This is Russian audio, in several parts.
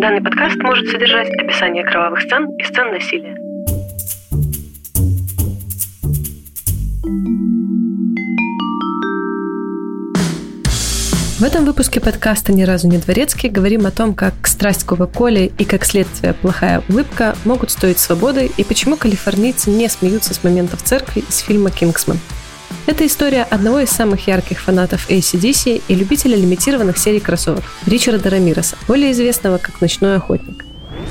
Данный подкаст может содержать описание кровавых сцен и сцен насилия. В этом выпуске подкаста «Ни разу не дворецкий» говорим о том, как страсть Кока-Коле и, как следствие, плохая улыбка могут стоить свободы и почему калифорнийцы не смеются с моментов церкви из фильма «Кингсман». Это история одного из самых ярких фанатов AC/DC и любителя лимитированных серий кроссовок Ричарда Рамиреса, более известного как «Ночной охотник».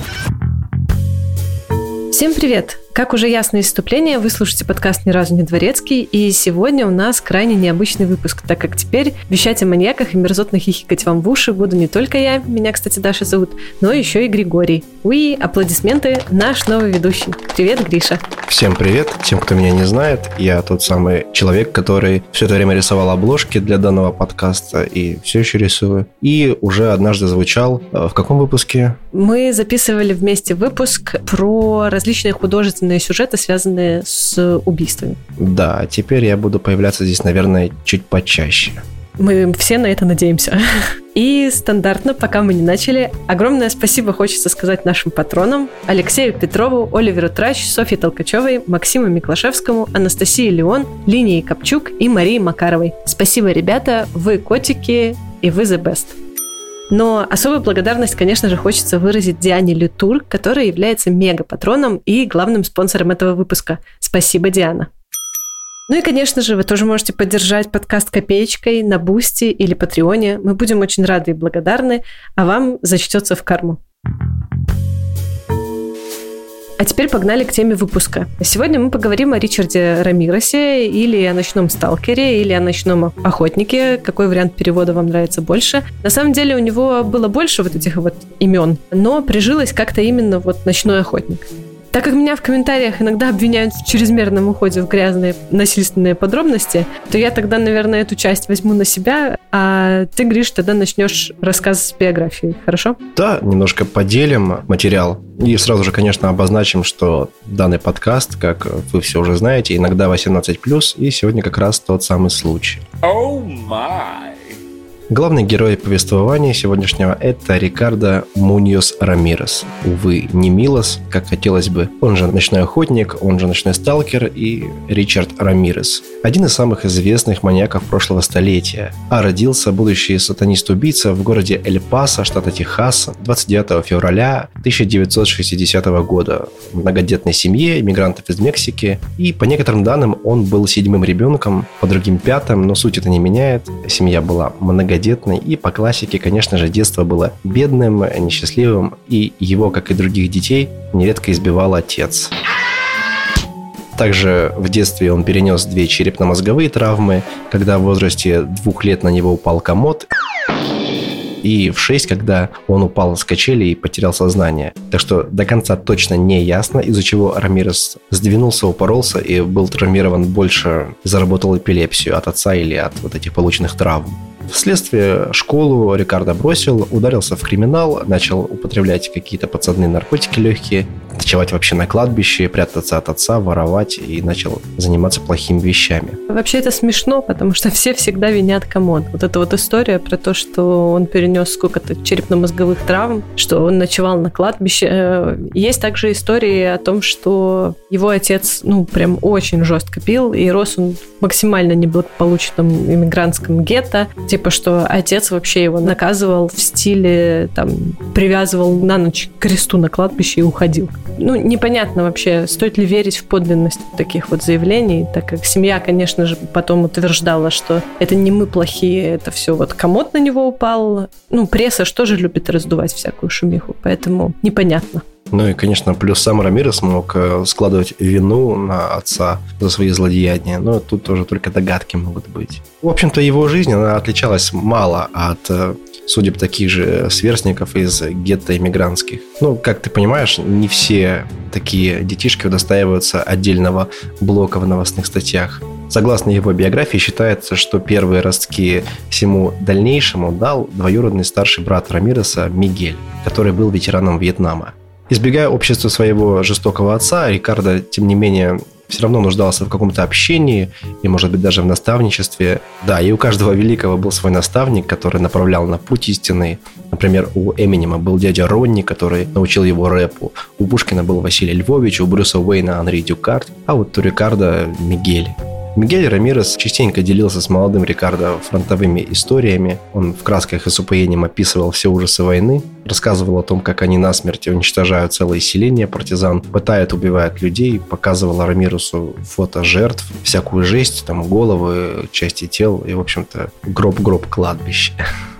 Всем привет! Как уже ясно из вступления, вы слушаете подкаст «Ни разу не дворецкий», и сегодня у нас крайне необычный выпуск, так как теперь вещать о маньяках и мерзотно хихикать вам в уши буду не только я, меня, кстати, Даша зовут, но еще и Григорий. Уи, аплодисменты, наш новый ведущий. Привет, Гриша! Всем привет! Тем, кто меня не знает, я тот самый человек, который все это время рисовал обложки для данного подкаста и все еще рисую. И уже однажды звучал в каком выпуске? Мы записывали вместе выпуск про различные художественные сюжеты, связанные с убийствами. Да, теперь я буду появляться здесь, наверное, чуть почаще. Мы все на это надеемся. И стандартно, пока мы не начали, огромное спасибо хочется сказать нашим патронам: Алексею Петрову, Оливеру Трач, Софье Толкачевой, Максиму Миклашевскому, Анастасии Леон, Линии Копчук и Марии Макаровой. Спасибо, ребята, вы котики и вы the best. Но особую благодарность, конечно же, хочется выразить Диане Лютур, которая является мега-патроном и главным спонсором этого выпуска. Спасибо, Диана. Ну и, конечно же, вы тоже можете поддержать подкаст копеечкой на Бусти или Патреоне. Мы будем очень рады и благодарны, а вам зачтется в карму. А теперь погнали к теме выпуска. Сегодня мы поговорим о Ричарде Рамиресе, или о ночном сталкере, или о ночном охотнике. Какой вариант перевода вам нравится больше? На самом деле у него было больше вот этих вот имен, но прижилось как-то именно вот ночной охотник. Так как меня в комментариях иногда обвиняют в чрезмерном уходе в грязные насильственные подробности, то я тогда, наверное, эту часть возьму на себя, а ты, Гриш, тогда начнешь рассказ с биографией, хорошо? Да, немножко поделим материал. И сразу же, конечно, обозначим, что данный подкаст, как вы все уже знаете, иногда 18+, и сегодня как раз тот самый случай. Oh my! Главный герой повествования сегодняшнего – это Рикардо Муньос Рамирес. Увы, не Милос, как хотелось бы. Он же ночной охотник, он же ночной сталкер и Ричард Рамирес. Один из самых известных маньяков прошлого столетия. А родился будущий сатанист-убийца в городе Эль-Пасо, штата Техас, 29 февраля 1960 года. В многодетной семье иммигрантов из Мексики. И по некоторым данным он был 7-м ребенком, по другим 5-м, но суть это не меняет. Семья была многодетной. И по классике, конечно же, детство было бедным, несчастливым, и его, как и других детей, нередко избивал отец. Также в детстве он перенес 2 черепно-мозговые травмы, когда в возрасте 2 лет на него упал комод, и в 6, когда он упал с качели и потерял сознание. Так что до конца точно не ясно, из-за чего Рамирес сдвинулся, упоролся и был травмирован больше, заработал эпилепсию от отца или от вот этих полученных травм. Вследствие школу Рикардо бросил, ударился в криминал, начал употреблять какие-то подсадные наркотики легкие, ночевать вообще на кладбище, прятаться от отца, воровать и начал заниматься плохими вещами. Вообще это смешно, потому что все всегда винят комод. Вот эта вот история про то, что он перенес сколько-то черепно-мозговых травм, что он ночевал на кладбище. Есть также истории о том, что его отец, прям очень жестко пил, и рос он в максимально неблагополучном иммигрантском гетто. Типа, что отец вообще его наказывал в стиле, привязывал на ночь к кресту на кладбище и уходил. Непонятно вообще, стоит ли верить в подлинность таких вот заявлений, так как семья, конечно же, потом утверждала, что это не мы плохие, это все вот комод на него упал. Пресса же тоже любит раздувать всякую шумиху, поэтому непонятно. И, конечно, плюс сам Рамирес мог складывать вину на отца за свои злодеяния, но тут тоже только догадки могут быть. В общем-то, его жизнь, она отличалась мало от судеб таких же сверстников из гетто иммигрантских. Как ты понимаешь, не все такие детишки удостаиваются отдельного блока в новостных статьях. Согласно его биографии, считается, что первые ростки всему дальнейшему дал двоюродный старший брат Рамиреса Мигель, который был ветераном Вьетнама. Избегая общества своего жестокого отца, Рикардо, тем не менее, все равно нуждался в каком-то общении и, может быть, даже в наставничестве. Да, и у каждого великого был свой наставник, который направлял на путь истинный. Например, у Эминема был дядя Ронни, который научил его рэпу. У Пушкина был Василий Львович, у Брюса Уэйна Анри Дюкарт, а вот у Рикардо Мигель. Мигель Рамирес частенько делился с молодым Рикардо фронтовыми историями. Он в красках и с упоением описывал все ужасы войны, рассказывал о том, как они насмерть уничтожают целые селения партизан, пытают, убивают людей, показывал Рамиресу фото жертв, всякую жесть, там головы, части тел и, в общем-то, гроб кладбище.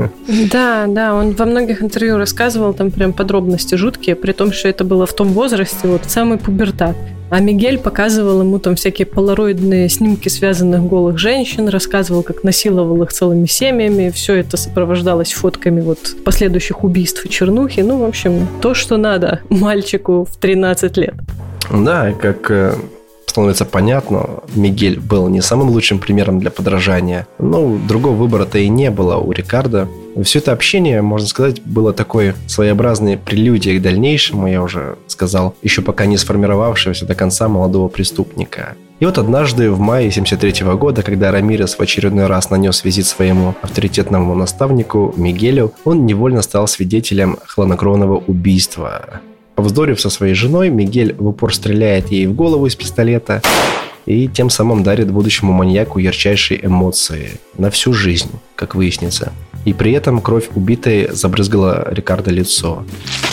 Да, он во многих интервью рассказывал там прям подробности жуткие, при том, что это было в том возрасте, вот самый пубертат. А Мигель показывал ему там всякие полароидные снимки связанных голых женщин, рассказывал, как насиловал их целыми семьями. Все это сопровождалось фотками вот последующих убийств и чернухи. Ну, в общем, то, что надо мальчику в 13 лет. Да, как становится понятно, Мигель был не самым лучшим примером для подражания, но другого выбора-то и не было у Рикардо. Все это общение, можно сказать, было такой своеобразной прелюдией к дальнейшему, я уже сказал, еще пока не сформировавшегося до конца молодого преступника. И вот однажды в мае 1973 года, когда Рамирес в очередной раз нанес визит своему авторитетному наставнику Мигелю, он невольно стал свидетелем хладнокровного убийства. Повздорив со своей женой, Мигель в упор стреляет ей в голову из пистолета и тем самым дарит будущему маньяку ярчайшие эмоции на всю жизнь, как выяснится. И при этом кровь убитой забрызгала Рикардо лицо.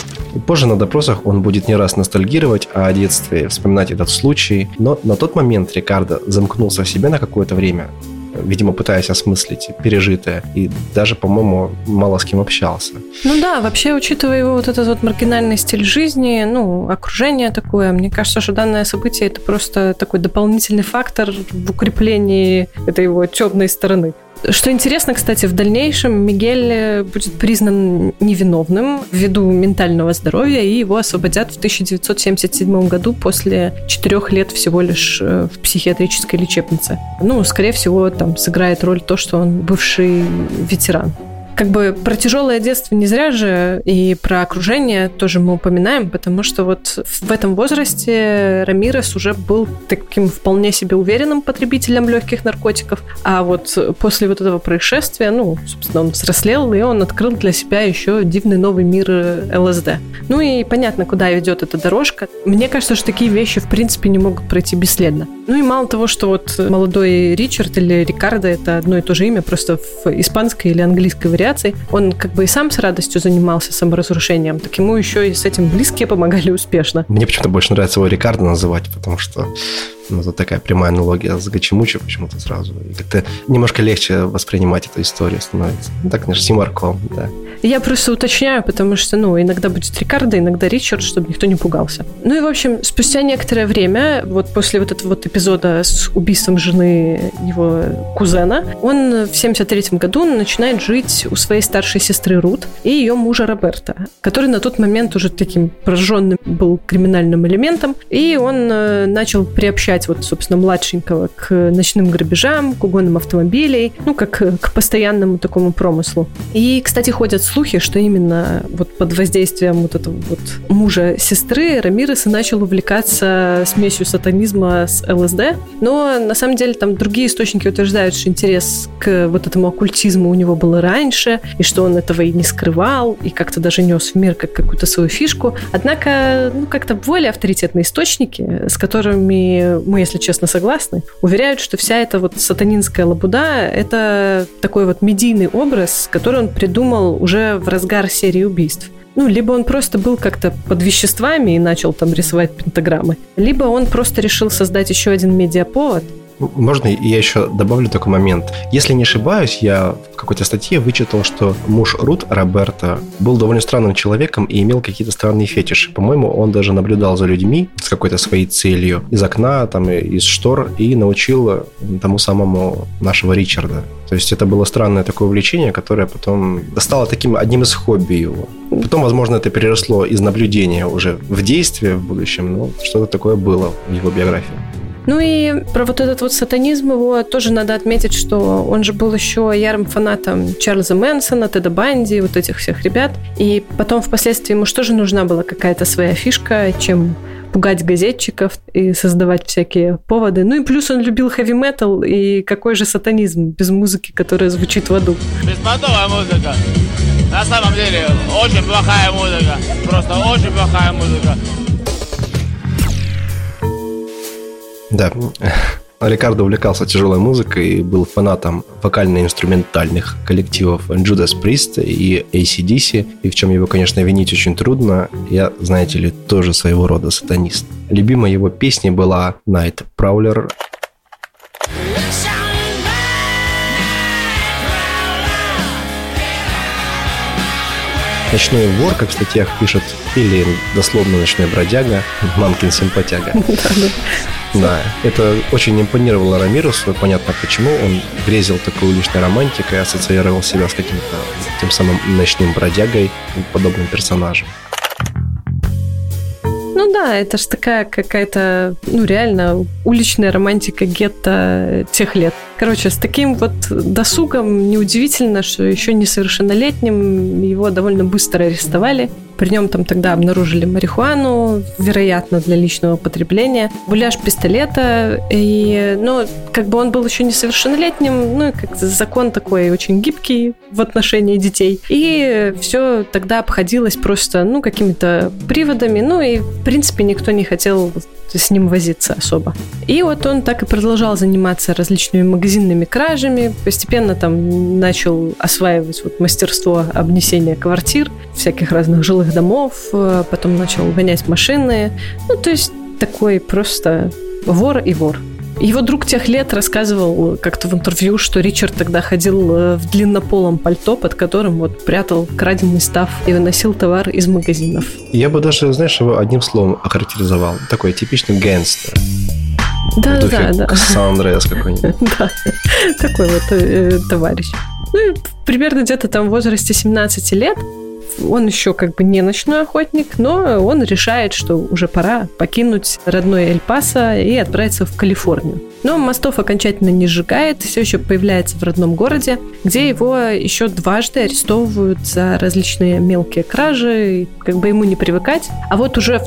И позже на допросах он будет не раз ностальгировать о детстве, вспоминать этот случай, но на тот момент Рикардо замкнулся в себе на какое-то время, видимо, пытаясь осмыслить пережитое, и даже, по-моему, мало с кем общался. Ну да, вообще, учитывая его вот этот вот маргинальный стиль жизни, окружение такое, мне кажется, что данное событие – это просто такой дополнительный фактор в укреплении этой его темной стороны. Что интересно, кстати, в дальнейшем Мигель будет признан невиновным ввиду ментального здоровья, и его освободят в 1977 году после 4 лет всего лишь в психиатрической лечебнице. Скорее всего, там сыграет роль то, что он бывший ветеран. Как бы про тяжелое детство не зря же, и про окружение тоже мы упоминаем, потому что вот в этом возрасте Рамирес уже был таким вполне себе уверенным потребителем легких наркотиков, а вот после вот этого происшествия, собственно, он взрослел, и он открыл для себя еще дивный новый мир ЛСД. И понятно, куда ведет эта дорожка. Мне кажется, что такие вещи, в принципе, не могут пройти бесследно. И мало того, что вот молодой Ричард или Рикардо — это одно и то же имя, просто в испанской или английской вариации, он как бы и сам с радостью занимался саморазрушением, так ему еще и с этим близкие помогали успешно. Мне почему-то больше нравится его Рикардо называть, потому что тут такая прямая аналогия с Гачимучо почему-то сразу. И как-то немножко легче воспринимать эту историю становится. Так, конечно, Симарком, да. Я просто уточняю, потому что, иногда будет Рикардо, иногда Ричард, чтобы никто не пугался. И, в общем, спустя некоторое время, вот после вот этого вот эпизода с убийством жены его кузена, он в 1973 году начинает жить у своей старшей сестры Рут и ее мужа Роберто, который на тот момент уже таким пораженным был криминальным элементом, и он начал приобщать вот, собственно, младшенького к ночным грабежам, к угонам автомобилей, как к постоянному такому промыслу. И, кстати, ходят слухи, что именно вот под воздействием вот этого вот мужа сестры Рамирес начал увлекаться смесью сатанизма с ЛСД, но на самом деле там другие источники утверждают, что интерес к вот этому оккультизму у него был раньше, и что он этого и не скрывал, и как-то даже нес в мир как какую-то свою фишку. Однако, как-то более авторитетные источники, с которыми мы, если честно, согласны, уверяют, что вся эта вот сатанинская лабуда — это такой вот медийный образ, который он придумал уже в разгар серии убийств. Либо он просто был как-то под веществами и начал там рисовать пентаграммы, либо он просто решил создать еще один медиаповод. Можно я еще добавлю такой момент? Если не ошибаюсь, я в какой-то статье вычитал, что муж Рут, Роберто, был довольно странным человеком и имел какие-то странные фетиши. По-моему, он даже наблюдал за людьми с какой-то своей целью из окна, там, из штор, и научил тому самому нашего Ричарда. То есть это было странное такое увлечение, которое потом стало таким одним из хобби его. Потом, возможно, это переросло из наблюдения уже в действие в будущем, но что-то такое было в его биографии. И про вот этот вот сатанизм его тоже надо отметить, что он же был еще ярым фанатом Чарльза Мэнсона, Теда Банди, вот этих всех ребят. И потом впоследствии ему что же нужна была какая-то своя фишка, чем пугать газетчиков и создавать всякие поводы. Ну и плюс он любил хэви-метал, и какой же сатанизм без музыки, которая звучит в аду. Беспонтовая музыка. На самом деле, очень плохая музыка. Просто очень плохая музыка. Да, Рикардо увлекался тяжелой музыкой и был фанатом вокально-инструментальных коллективов Judas Priest и AC/DC, и в чем его, конечно, винить очень трудно. Я, знаете ли, тоже своего рода сатанист. Любимой его песней была Night Prowler. Ночной вор, как в статьях пишут, или дословно ночной бродяга, мамкин симпатяга. Да, это очень импонировало Рамиресу, понятно почему. Он грезил такой уличной романтикой, ассоциировал себя с каким-то тем самым ночным бродягой и подобным персонажем. Ну да, это ж такая какая-то, реально уличная романтика гетто тех лет. Короче, с таким вот досугом неудивительно, что еще несовершеннолетним его довольно быстро арестовали. При нем там тогда обнаружили марихуану, вероятно, для личного потребления, муляж пистолета, и, он был еще несовершеннолетним, как закон такой очень гибкий в отношении детей. И все тогда обходилось просто, какими-то приводами, и, в принципе, никто не хотел с ним возиться особо. И вот он так и продолжал заниматься различными магазинными кражами, постепенно там начал осваивать мастерство обнесения квартир, всяких разных жилых домов, потом начал гонять машины. То есть такой просто вор и вор. Его друг тех лет рассказывал как-то в интервью, что Ричард тогда ходил в длиннополом пальто, под которым прятал краденый стаф и выносил товар из магазинов. Я бы даже, его одним словом охарактеризовал. Такой типичный гэнгстер. Да. Сан-Андреас какой-нибудь. Да, такой товарищ. И примерно где-то там в возрасте 17 лет он еще не ночной охотник, но он решает, что уже пора покинуть родной Эль-Пасо и отправиться в Калифорнию. Но мостов окончательно не сжигает, все еще появляется в родном городе, где его еще дважды арестовывают за различные мелкие кражи, ему не привыкать. А вот уже в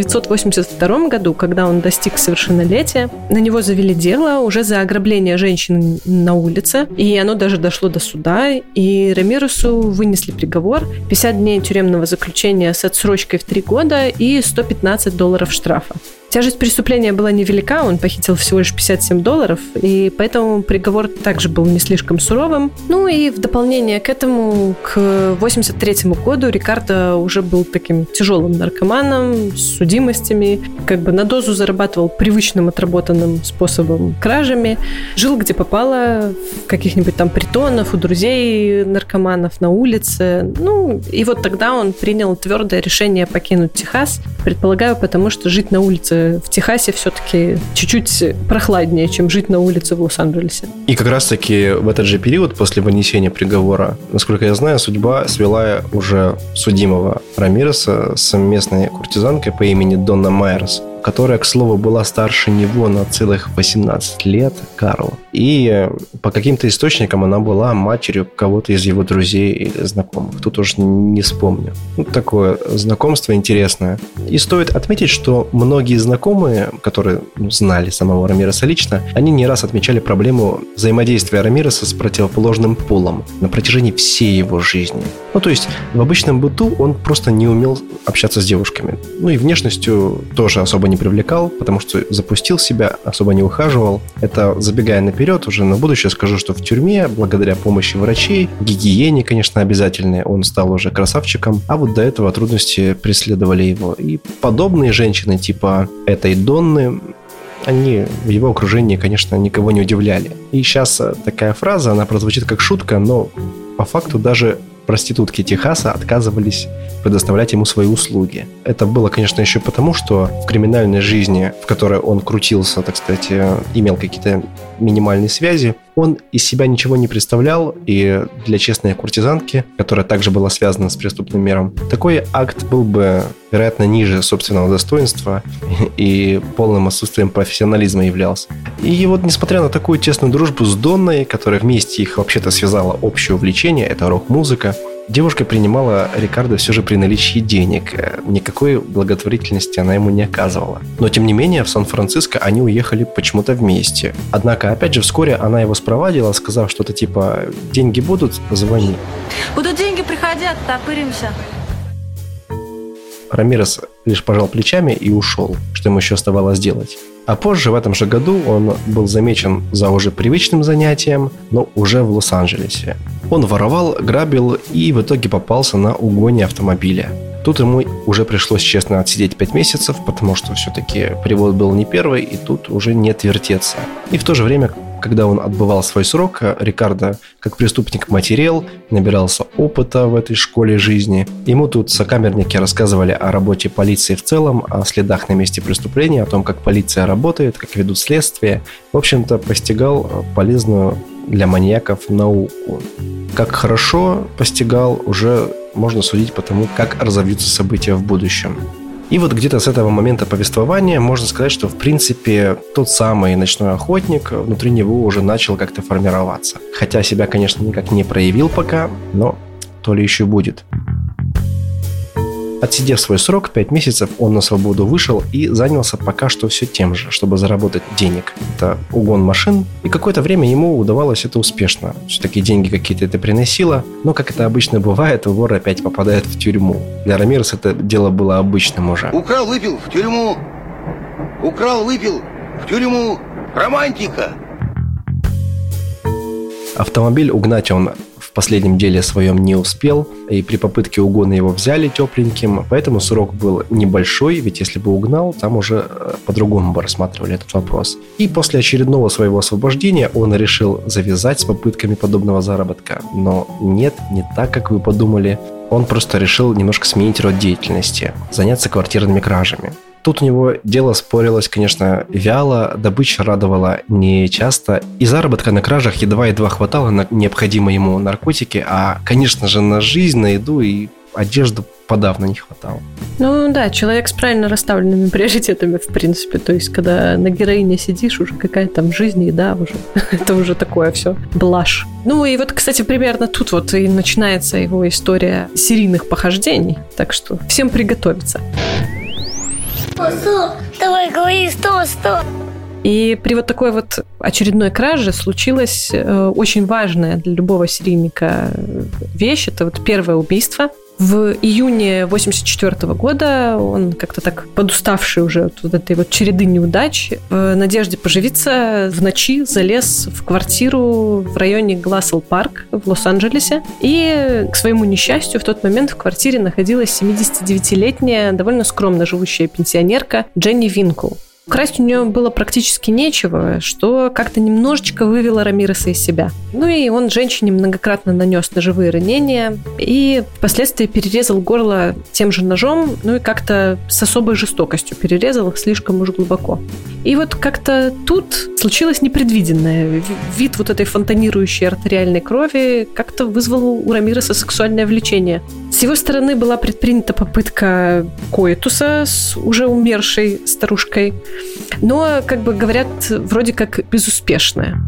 1982 году, когда он достиг совершеннолетия, на него завели дело уже за ограбление женщин на улице, и оно даже дошло до суда, и Рамиресу вынесли приговор: 50 дней тюремного заключения с отсрочкой в 3 года и $115 штрафа. Тяжесть преступления была невелика, он похитил всего лишь $57, и поэтому приговор также был не слишком суровым. И в дополнение к этому, к 1983 году Рикардо уже был таким тяжелым наркоманом, с судимостями, на дозу зарабатывал привычным отработанным способом кражами, жил где попало, в каких-нибудь там притонах, у друзей наркоманов, на улице. И вот тогда он принял твердое решение покинуть Техас, предполагаю, потому что жить на улице в Техасе все-таки чуть-чуть прохладнее, чем жить на улице в Лос-Анджелесе. И как раз-таки в этот же период, после вынесения приговора, насколько я знаю, судьба свела уже судимого Рамиреса с местной куртизанкой по имени Донна Майерс, которая, к слову, была старше него на целых 18 лет, Карл. И по каким-то источникам она была матерью кого-то из его друзей или знакомых. Тут уж не вспомню. Такое знакомство интересное. И стоит отметить, что многие знакомые, которые знали самого Рамиреса лично, они не раз отмечали проблему взаимодействия Рамиреса с противоположным полом на протяжении всей его жизни. То есть в обычном быту он просто не умел общаться с девушками. И внешностью тоже особо не привлекал, потому что запустил себя, особо не ухаживал. Это, забегая наперед, уже на будущее скажу, что в тюрьме, благодаря помощи врачей, гигиене, конечно, обязательной, он стал уже красавчиком, а вот до этого трудности преследовали его. И подобные женщины, типа этой Донны, они в его окружении, конечно, никого не удивляли. И сейчас такая фраза, она прозвучит как шутка, но по факту даже проститутки Техаса отказывались предоставлять ему свои услуги. Это было, конечно, еще потому, что в криминальной жизни, в которой он крутился, так сказать, имел какие-то минимальные связи, он из себя ничего не представлял, и для честной куртизанки, которая также была связана с преступным миром, такой акт был бы, вероятно, ниже собственного достоинства и полным отсутствием профессионализма являлся. И вот, несмотря на такую тесную дружбу с Донной, которая вместе их вообще-то связала общее увлечение, это рок-музыка, девушка принимала Рикардо все же при наличии денег. Никакой благотворительности она ему не оказывала. Но, тем не менее, в Сан-Франциско они уехали почему-то вместе. Однако, опять же, вскоре она его спровадила, сказав что-то типа «деньги будут, звони». Будут деньги, приходи, оттопыримся. Рамирес лишь пожал плечами и ушел, что ему еще оставалось делать. А позже, в этом же году, он был замечен за уже привычным занятием, но уже в Лос-Анджелесе. Он воровал, грабил и в итоге попался на угоне автомобиля. Тут ему уже пришлось честно отсидеть 5 месяцев, потому что все-таки привод был не первый, и тут уже не отвертеться. И в то же время, когда он отбывал свой срок, Рикардо, как преступник, матерел, набирался опыта в этой школе жизни. Ему тут сокамерники рассказывали о работе полиции в целом, о следах на месте преступления, о том, как полиция работает, как ведут следствие. В общем-то, постигал полезную для маньяков науку. Как хорошо постигал, уже можно судить по тому, как разовьются события в будущем. И вот где-то с этого момента повествования можно сказать, что в принципе тот самый ночной охотник внутри него уже начал как-то формироваться. Хотя себя, конечно, никак не проявил пока, но то ли еще будет. Отсидев свой срок, 5 месяцев, он на свободу вышел и занялся пока что все тем же, чтобы заработать денег. Это угон машин, и какое-то время ему удавалось это успешно. Все-таки деньги какие-то это приносило, но, как это обычно бывает, вор опять попадает в тюрьму. Для Рамиреса это дело было обычным уже. Украл, выпил, в тюрьму. Украл, выпил, в тюрьму. Романтика. Автомобиль угнать он в последнем деле своем не успел, и при попытке угона его взяли тепленьким, поэтому срок был небольшой, ведь если бы угнал, там уже по-другому бы рассматривали этот вопрос. И после очередного своего освобождения он решил завязать с попытками подобного заработка. Но нет, не так, как вы подумали. Он просто решил немножко сменить род деятельности, заняться квартирными кражами. Тут у него дело спорилось, конечно, вяло, добыча радовала нечасто, и заработка на кражах едва-едва хватало на необходимые ему наркотики, а, конечно же, на жизнь, на еду и одежду подавно не хватало. Ну да, человек с правильно расставленными приоритетами, в принципе. То есть, когда на героине сидишь, уже какая там жизнь, еда уже. Это уже такое все. Блажь. Ну и вот, кстати, примерно тут вот и начинается его история серийных похождений. Так что всем приготовиться. Давай, говори, что? И при вот такой вот очередной краже случилась очень важная для любого серийника вещь. Это вот первое убийство. В июне 1984 года он как-то так подуставший уже от вот этой вот череды неудач, в надежде поживиться, в ночи залез в квартиру в районе Глассел-парк в Лос-Анджелесе. И, к своему несчастью, в тот момент в квартире находилась 79-летняя, довольно скромно живущая пенсионерка Дженни Винкл. Красть у нее было практически нечего, что как-то немножечко вывело Рамиреса из себя. Ну и он женщине многократно нанес ножевые ранения и впоследствии перерезал горло тем же ножом, ну и как-то с особой жестокостью перерезал их слишком уж глубоко. И вот как-то тут случилось непредвиденное. Вид вот этой фонтанирующей артериальной крови как-то вызвал у Рамиреса сексуальное влечение. С его стороны была предпринята попытка коитуса с уже умершей старушкой, но, как бы говорят, вроде как безуспешная.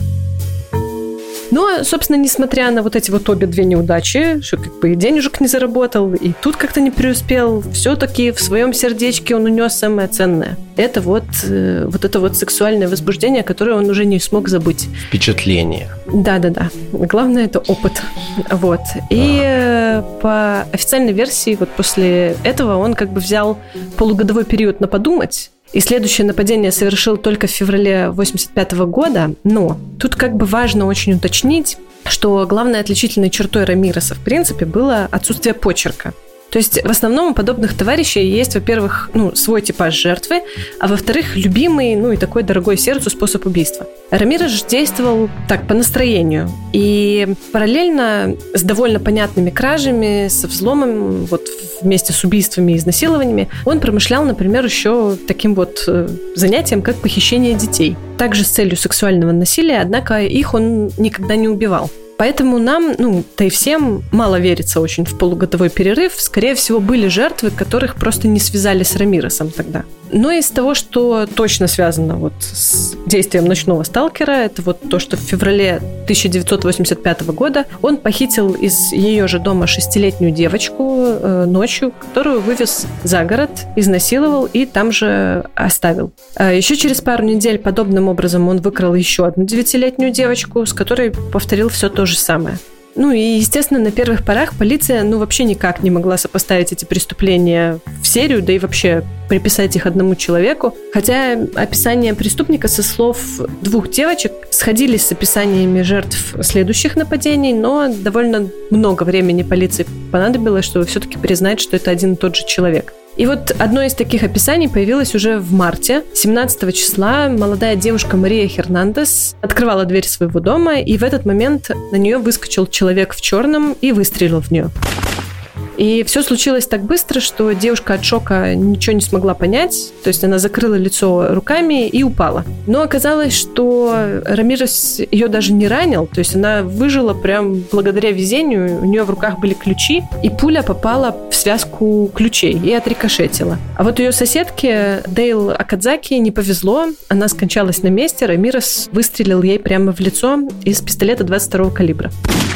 Но, собственно, несмотря на вот эти вот обе две неудачи, что как бы и денежек не заработал, и тут как-то не преуспел, все-таки в своем сердечке он унес самое ценное. Это вот это вот сексуальное возбуждение, которое он уже не смог забыть. Впечатление. Да-да-да. Главное, это опыт. Вот. И по официальной версии, вот после этого он как бы взял полугодовой период на подумать, и следующее нападение совершил только в феврале 1985 года, но тут как бы важно очень уточнить, что главной отличительной чертой Рамиреса, в принципе, было отсутствие почерка. То есть в основном у подобных товарищей есть, во-первых, свой типаж жертвы, а во-вторых, любимый, и такой дорогой сердцу способ убийства. Рамирес же действовал так, по настроению. И параллельно с довольно понятными кражами, со взломом, вот вместе с убийствами и изнасилованиями, он промышлял, например, еще таким вот занятием, как похищение детей. Также с целью сексуального насилия, однако их он никогда не убивал. Поэтому нам, да и всем, мало верится очень в полугодовой перерыв. Скорее всего, были жертвы, которых просто не связали с Рамиресом тогда. Но из того, что точно связано вот с действием ночного сталкера, это вот то, что в феврале 1985 года он похитил из ее же дома 6-летнюю девочку ночью, которую вывез за город, изнасиловал и там же оставил. Еще через пару недель подобным образом он выкрал еще одну 9-летнюю девочку, с которой повторил все то же самое. Ну и, естественно, на первых порах полиция, вообще никак не могла сопоставить эти преступления в серию, да и вообще приписать их одному человеку. Хотя описания преступника со слов 2 девочек сходились с описаниями жертв следующих нападений, но довольно много времени полиции понадобилось, чтобы все-таки признать, что это один и тот же человек. И вот одно из таких описаний появилось уже в марте. 17 числа молодая девушка Мария Хернандес открывала дверь своего дома, и в этот момент на нее выскочил человек в черном и выстрелил в нее. И все случилось так быстро, что девушка от шока ничего не смогла понять. То есть она закрыла лицо руками и упала. Но оказалось, что Рамирес ее даже не ранил. То есть она выжила прям благодаря везению. У нее в руках были ключи, и пуля попала в связку ключей и отрикошетила. А вот ее соседке Дейл Акадзаки не повезло. Она скончалась на месте. Рамирес выстрелил ей прямо в лицо из пистолета 22-го калибра.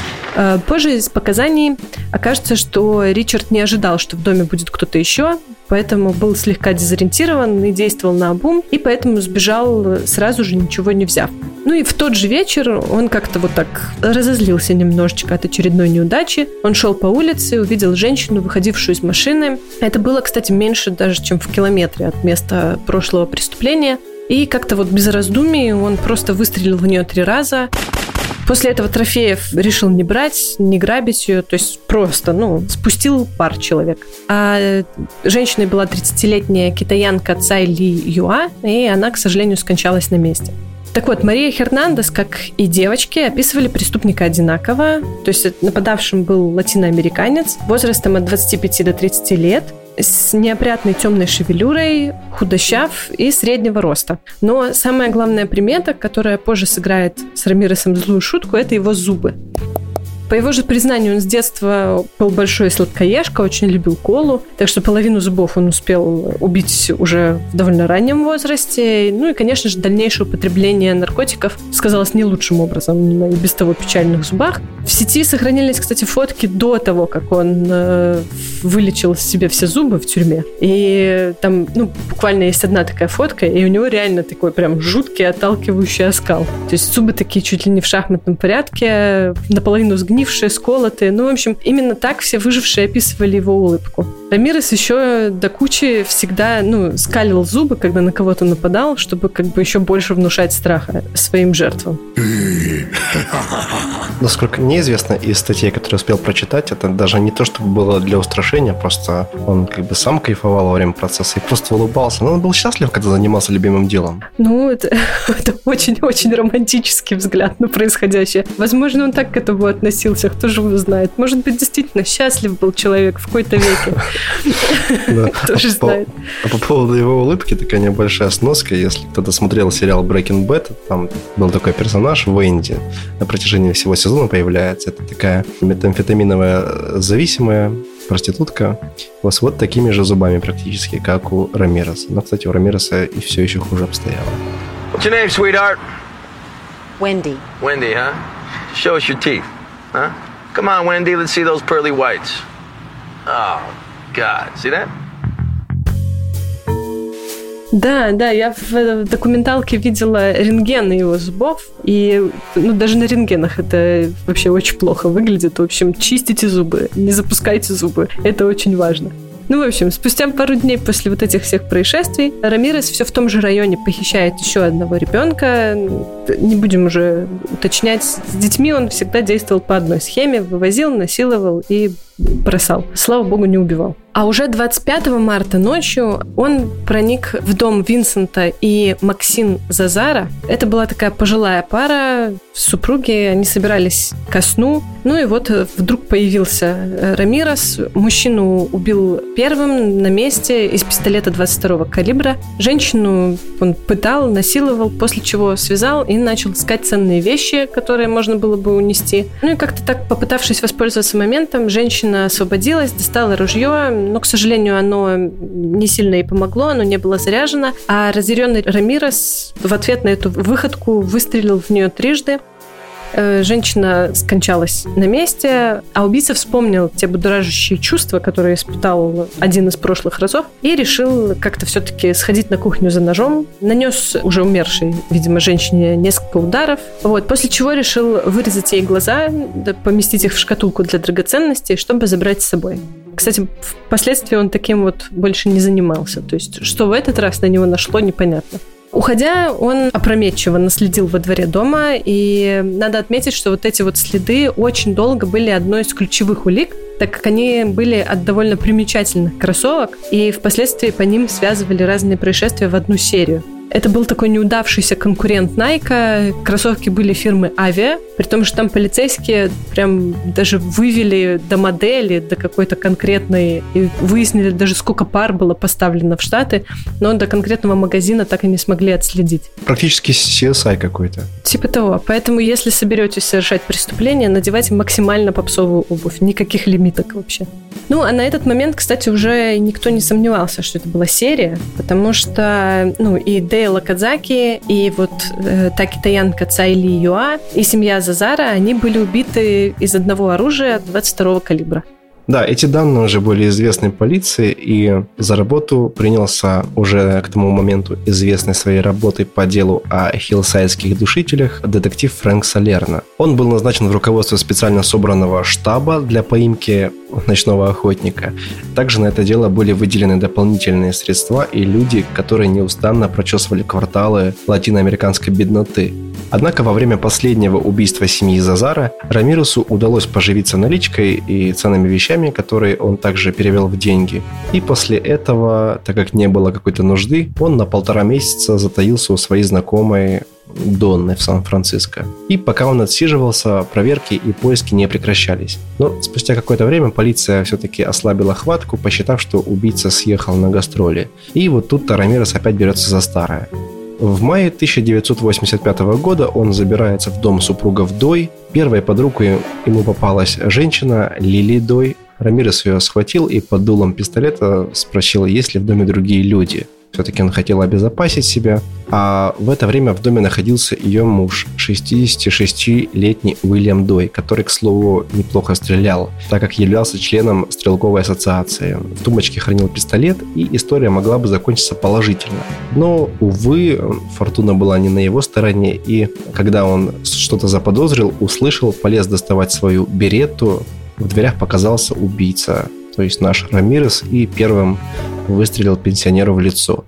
Позже из показаний окажется, что Ричард не ожидал, что в доме будет кто-то еще, поэтому был слегка дезориентирован и действовал наобум, и поэтому сбежал сразу же, ничего не взяв. Ну и в тот же вечер он как-то вот так разозлился немножечко от очередной неудачи. Он шел по улице, увидел женщину, выходившую из машины. Это было, кстати, меньше даже, чем в километре от места прошлого преступления. И как-то вот без раздумий он просто выстрелил в нее 3 раза. После этого трофеев решил не брать, не грабить ее, то есть просто, спустил пар человек. А женщиной была 30-летняя китаянка Цай Ли Юа, и она, к сожалению, скончалась на месте. Так вот, Мария Хернандес, как и девочки, описывали преступника одинаково. То есть нападавшим был латиноамериканец возрастом от 25 до 30 лет, с неопрятной темной шевелюрой, худощав и среднего роста. Но самая главная примета, которая позже сыграет с Рамиресом злую шутку, это его зубы. По его же признанию, он с детства был большой сладкоежка, очень любил колу, так что половину зубов он успел убить уже в довольно раннем возрасте. Ну и, конечно же, дальнейшее употребление наркотиков сказалось не лучшим образом на и без того печальных зубах. В сети сохранились, кстати, фотки до того, как он вылечил себе все зубы в тюрьме. И там, буквально есть одна такая фотка, и у него реально такой прям жуткий, отталкивающий оскал. То есть зубы такие чуть ли не в шахматном порядке, наполовину сгнившие, сколотые. В общем, именно так все выжившие описывали его улыбку. Рамирес еще до кучи всегда, скалил зубы, когда на кого-то нападал, чтобы еще больше внушать страха своим жертвам. Насколько мне известно из статей, которые успел прочитать, это даже не то, чтобы было для устрашения, просто он сам кайфовал во время процесса и просто улыбался. Но он был счастлив, когда занимался любимым делом. Это очень-очень романтический взгляд на происходящее. Возможно, он так к этому относился, кто же его знает. Может быть, действительно счастлив был человек в какой-то веке. Кто же знает. А по поводу его улыбки такая небольшая сноска. Если кто-то смотрел сериал Breaking Bad, там был такой персонаж Венди. На протяжении всего сезона появляется. Это такая метамфетаминовая зависимая проститутка с вот такими же зубами практически, как у Рамиреса. Но, кстати, у Рамиреса и все еще хуже обстояло. What's your name, sweetheart? Wendy. Wendy, huh? Show us your teeth, huh? Come on, Wendy, let's see those pearly whites. Oh, God, see that? Да, я в документалке видела рентгены его зубов, и даже на рентгенах это вообще очень плохо выглядит. В общем, чистите зубы, не запускайте зубы, это очень важно. В общем, спустя пару дней после вот этих всех происшествий Рамирес все в том же районе похищает еще одного ребенка. Не будем уже уточнять. С детьми он всегда действовал по одной схеме. Вывозил, насиловал и бросал. Слава богу, не убивал. А уже 25 марта ночью он проник в дом Винсента и Максин Зазара. Это была такая пожилая пара, супруги, они собирались ко сну. И вот вдруг появился Рамирес. Мужчину убил первым на месте из пистолета 22-го калибра. Женщину он пытал, насиловал, после чего связал и начал искать ценные вещи, которые можно было бы унести. И как-то так, попытавшись воспользоваться моментом, женщина освободилась, достала ружье, но, к сожалению, оно не сильно и помогло, оно не было заряжено, а разъяренный Рамирес в ответ на эту выходку выстрелил в нее трижды. Женщина скончалась на месте, а убийца вспомнил те будоражащие чувства, которые испытал один из прошлых разов, и решил как-то все-таки сходить на кухню за ножом. Нанес уже умершей, видимо, женщине несколько ударов, после чего решил вырезать ей глаза, поместить их в шкатулку для драгоценностей, чтобы забрать с собой. Кстати, впоследствии он таким больше не занимался. То есть, что в этот раз на него нашло, непонятно. Уходя, он опрометчиво наследил во дворе дома, и надо отметить, что эти следы очень долго были одной из ключевых улик, так как они были от довольно примечательных кроссовок, и впоследствии по ним связывали разные происшествия в одну серию. Это был такой неудавшийся конкурент Nike. Кроссовки были фирмы Avia, при том, что там полицейские прям даже вывели до модели, до какой-то конкретной, и выяснили даже, сколько пар было поставлено в Штаты, но до конкретного магазина так и не смогли отследить. Практически CSI какой-то. Типа того. Поэтому, если соберетесь совершать преступление, надевайте максимально попсовую обувь. Никаких лимиток вообще. А на этот момент, кстати, уже никто не сомневался, что это была серия, потому что, и Дейл Окадзаки, и Такитаян Кацайли Юа, и семья Зазара, они были убиты из одного оружия 22-го калибра. Да, эти данные уже были известны полиции, и за работу принялся уже к тому моменту известный своей работой по делу о хиллсайдских душителях детектив Фрэнк Салерно. Он был назначен в руководство специально собранного штаба для поимки ночного охотника. Также на это дело были выделены дополнительные средства и люди, которые неустанно прочесывали кварталы латиноамериканской бедноты. Однако во время последнего убийства семьи Зазара Рамиресу удалось поживиться наличкой и ценными вещами, которые он также перевел в деньги. И после этого, так как не было какой-то нужды, он на 1,5 месяца затаился у своей знакомой Донны в Сан-Франциско. И пока он отсиживался, проверки и поиски не прекращались. Но спустя какое-то время полиция все-таки ослабила хватку, посчитав, что убийца съехал на гастроли. И тут-то Рамирес опять берется за старое. В мае 1985 года он забирается в дом супругов Дой. Первой под руку ему попалась женщина Лили Дой. Рамирес ее схватил и под дулом пистолета спросил, есть ли в доме другие люди. Все-таки он хотел обезопасить себя. А в это время в доме находился ее муж, 66-летний Уильям Дой, который, к слову, неплохо стрелял, так как являлся членом стрелковой ассоциации. В тумбочке хранил пистолет, и история могла бы закончиться положительно. Но, увы, фортуна была не на его стороне, и когда он что-то заподозрил, услышал, полез доставать свою беретту, в дверях показался убийца, то есть наш Рамирес, и первым выстрелил пенсионеру в лицо.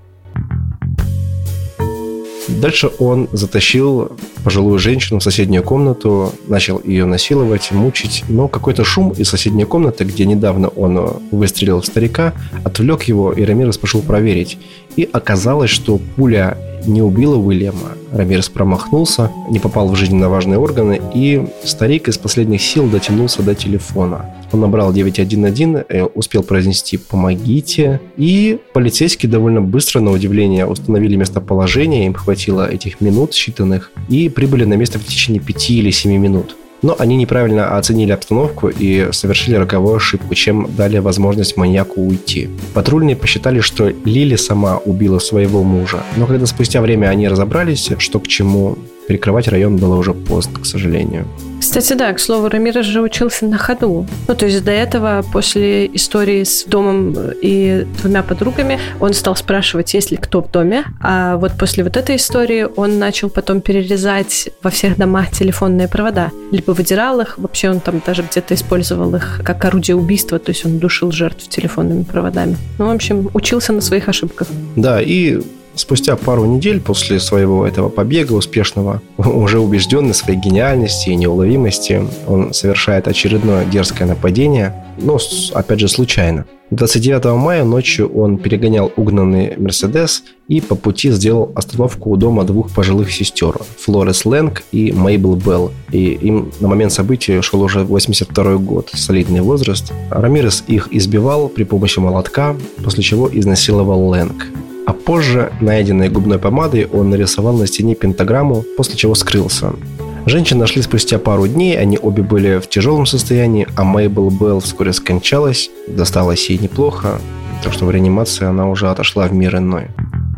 Дальше он затащил пожилую женщину в соседнюю комнату, начал ее насиловать, мучить, но какой-то шум из соседней комнаты, где недавно он выстрелил в старика, отвлек его, и Рамирес пошел проверить. И оказалось, что пуля не убила Уильяма. Рамирес промахнулся, не попал в жизненно важные органы, и старик из последних сил дотянулся до телефона. Он набрал 911, успел произнести «помогите», и полицейские довольно быстро, на удивление, установили местоположение, им хватило этих минут считанных, и прибыли на место в течение 5 или 7 минут. Но они неправильно оценили обстановку и совершили роковую ошибку, чем дали возможность маньяку уйти. Патрульные посчитали, что Лили сама убила своего мужа. Но когда спустя время они разобрались, что к чему, перекрывать район было уже поздно, к сожалению. Кстати, да, к слову, Рамирес же учился на ходу. То есть до этого, после истории с домом и 2 подругами, он стал спрашивать, есть ли кто в доме. А после этой истории он начал потом перерезать во всех домах телефонные провода. Либо выдирал их, вообще он там даже где-то использовал их как орудие убийства, то есть он душил жертв телефонными проводами. В общем, учился на своих ошибках. Да, и спустя пару недель после своего этого побега успешного, уже убежденный в своей гениальности и неуловимости, он совершает очередное дерзкое нападение, но, опять же, случайно. 29 мая ночью он перегонял угнанный Мерседес и по пути сделал остановку у дома 2 пожилых сестер, Флорес Лэнг и Мейбл Белл. И им на момент события шел уже 82-й год, солидный возраст. Рамирес их избивал при помощи молотка, после чего изнасиловал Лэнг. А позже, найденной губной помадой, он нарисовал на стене пентаграмму, после чего скрылся. Женщин нашли спустя пару дней, они обе были в тяжелом состоянии, а Мейбл Белл вскоре скончалась, досталось ей неплохо, так что в реанимации она уже отошла в мир иной.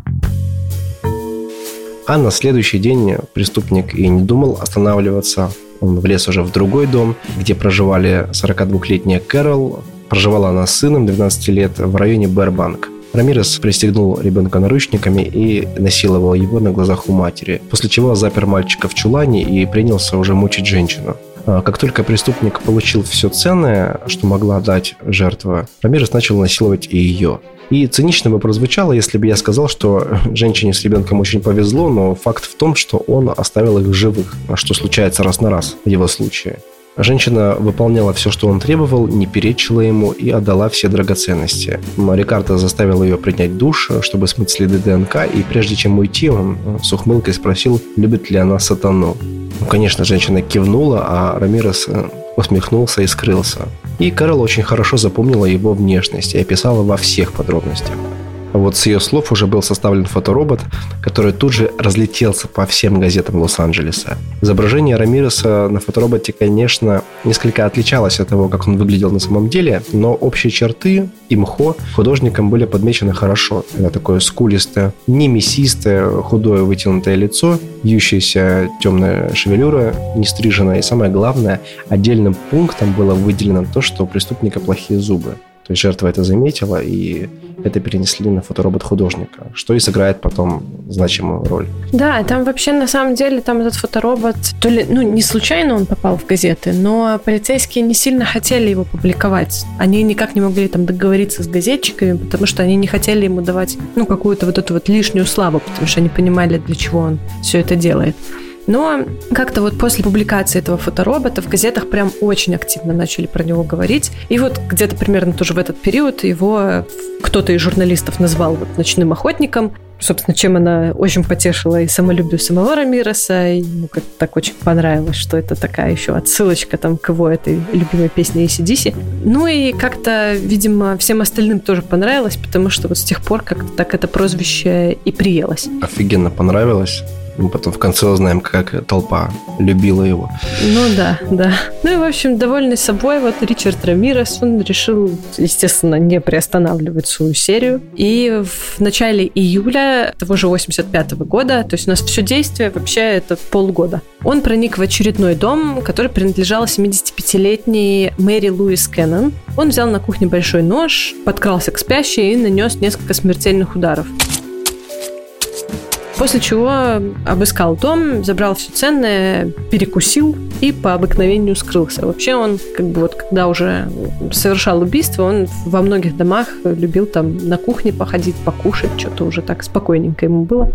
А на следующий день преступник и не думал останавливаться. Он влез уже в другой дом, где проживали 42-летняя Кэрол. Проживала она с сыном 12 лет в районе Бэрбанк. Рамирес пристегнул ребенка наручниками и насиловал его на глазах у матери, после чего запер мальчика в чулане и принялся уже мучить женщину. Как только преступник получил все ценное, что могла дать жертва, Рамирес начал насиловать и ее. И цинично бы прозвучало, если бы я сказал, что женщине с ребенком очень повезло, но факт в том, что он оставил их живых, что случается раз на раз в его случае. Женщина выполняла все, что он требовал, не перечила ему и отдала все драгоценности. Рикардо заставил ее принять душ, чтобы смыть следы ДНК, и прежде чем уйти, он с ухмылкой спросил, любит ли она сатану. Конечно, женщина кивнула, а Рамирес усмехнулся и скрылся. И Кэрол очень хорошо запомнила его внешность и описала во всех подробностях. Вот с ее слов уже был составлен фоторобот, который тут же разлетелся по всем газетам Лос-Анджелеса. Изображение Рамиреса на фотороботе, конечно, несколько отличалось от того, как он выглядел на самом деле, но общие черты имхо художником были подмечены хорошо. Это такое скулистое, не мясистое, худое вытянутое лицо, вьющаяся темная шевелюра, не стриженная, и самое главное, отдельным пунктом было выделено то, что у преступника плохие зубы. То есть жертва это заметила, и это перенесли на фоторобот художника, что и сыграет потом значимую роль. Да, там вообще на самом деле там этот фоторобот, то ли, не случайно он попал в газеты, но полицейские не сильно хотели его публиковать. Они никак не могли там договориться с газетчиками, потому что они не хотели ему давать, какую-то вот эту вот лишнюю славу, потому что они понимали, для чего он все это делает. Но как-то вот после публикации этого фоторобота в газетах прям очень активно начали про него говорить. И вот где-то примерно тоже в этот период его кто-то из журналистов назвал вот ночным охотником. Собственно, чем она очень потешила и самолюбие самого Рамиреса, и ему как-то так очень понравилось, что это такая еще отсылочка там к его этой любимой песне AC/DC. Ну и как-то, видимо, всем остальным тоже понравилось, потому что вот с тех пор как-то так это прозвище и приелось. Офигенно понравилось. Мы потом в конце узнаем, как толпа любила его. Ну да. Ну и, в общем, довольный собой, вот Ричард Рамирес, он решил, естественно, не приостанавливать свою серию. И в начале июля того же 85-го года, то есть у нас все действие вообще это полгода, он проник в очередной дом, который принадлежал 75-летней Мэри Луис Кеннон. Он взял на кухне большой нож, подкрался к спящей и нанес несколько смертельных ударов. После чего обыскал дом, забрал все ценное, перекусил и по обыкновению скрылся. Вообще он, когда уже совершал убийство, он во многих домах любил там на кухне походить, покушать, что-то уже так спокойненько ему было.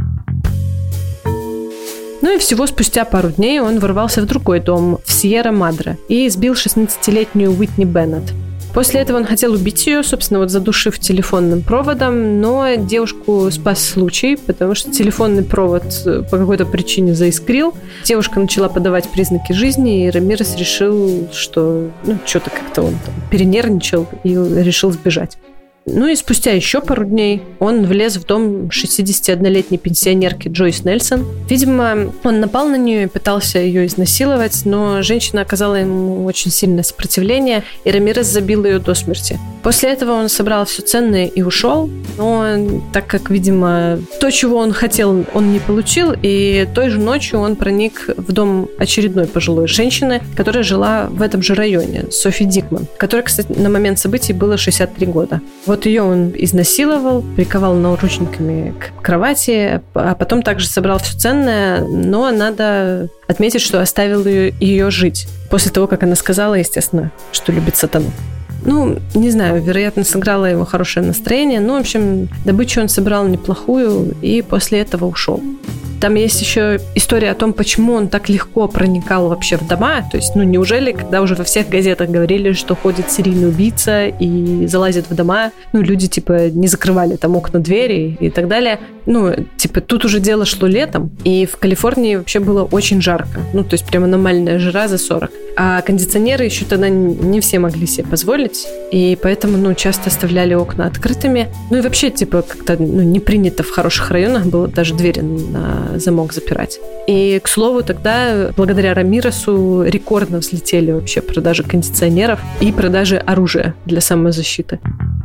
Ну и всего спустя пару дней он ворвался в другой дом в Сьерра-Мадре и избил 16-летнюю Уитни Беннет. После этого он хотел убить ее, собственно, вот задушив телефонным проводом, но девушку спас случай, потому что телефонный провод по какой-то причине заискрил. Девушка начала подавать признаки жизни, и Рамирес решил, что что-то как-то он там перенервничал и решил сбежать. Ну и спустя еще пару дней он влез в дом 61-летней пенсионерки Джойс Нельсон. Видимо, он напал на нее и пытался ее изнасиловать, но женщина оказала ему очень сильное сопротивление, и Рамирес забил ее до смерти. После этого он собрал все ценное и ушел, но так как, видимо, то, чего он хотел, он не получил, и той же ночью он проник в дом очередной пожилой женщины, которая жила в этом же районе, Софи Дикман, которой, кстати, на момент событий было 63 года. Вот ее он изнасиловал, приковал наручниками к кровати, а потом также собрал все ценное, но надо отметить, что оставил ее жить. После того, как она сказала, естественно, что любит сатану. Не знаю, вероятно, сыграло его хорошее настроение, но, в общем, добычу он собрал неплохую и после этого ушел. Там есть еще история о том, почему он так легко проникал вообще в дома. То есть, неужели, когда уже во всех газетах говорили, что ходит серийный убийца и залазит в дома, люди, не закрывали там окна, двери и так далее. Тут уже дело шло летом, и в Калифорнии вообще было очень жарко. То есть, прям аномальная жара за 40. А кондиционеры еще тогда не все могли себе позволить, и поэтому, часто оставляли окна открытыми. И вообще, как-то не принято в хороших районах было даже двери на замок запирать. И, к слову, тогда, благодаря Рамиресу, рекордно взлетели вообще продажи кондиционеров и продажи оружия для самозащиты.